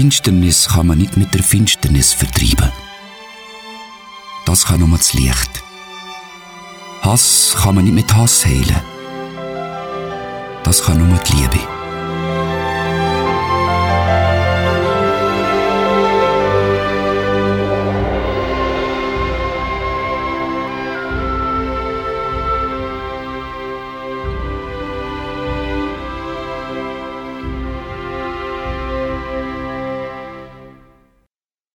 Finsternis kann man nicht mit der Finsternis vertreiben. Das kann nur das Licht. Hass kann man nicht mit Hass heilen. Das kann nur die Liebe.